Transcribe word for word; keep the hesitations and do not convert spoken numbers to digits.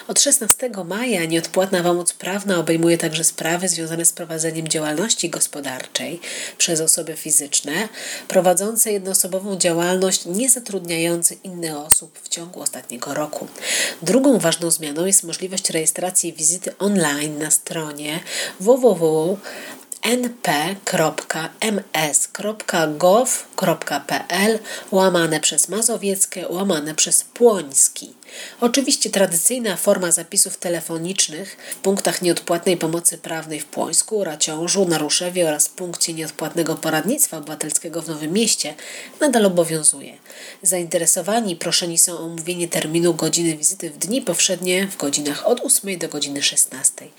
Od szesnastego maja nieodpłatna pomoc prawna obejmuje także sprawy związane z prowadzeniem działalności gospodarczej przez osoby fizyczne prowadzące jednoosobową działalność niezatrudniające innych osób w ciągu ostatniego roku. Drugą ważną zmianą jest możliwość rejestracji wizyty online na stronie w w w kropka n p kropka m s kropka gov kropka p l łamane przez Mazowieckie, łamane przez Płoński. Oczywiście tradycyjna forma zapisów telefonicznych w punktach nieodpłatnej pomocy prawnej w Płońsku, Raciążu, Naruszewie oraz punkcie nieodpłatnego poradnictwa obywatelskiego w Nowym Mieście nadal obowiązuje. Zainteresowani proszeni są o omówienie terminu godziny wizyty w dni powszednie w godzinach od ósmej do godziny szesnastej.